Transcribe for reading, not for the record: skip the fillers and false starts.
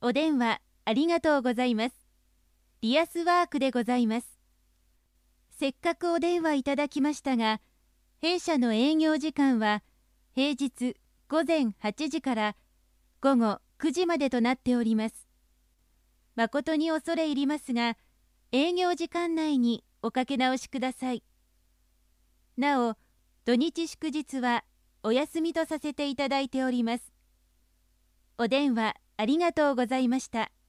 お電話ありがとうございます。リアスワークでございます。せっかくお電話いただきましたが、弊社の営業時間は平日午前8時から午後9時までとなっております。誠に恐れ入りますが、営業時間内におかけ直しください。なお、土日祝日はお休みとさせていただいております。お電話ありがとうございました。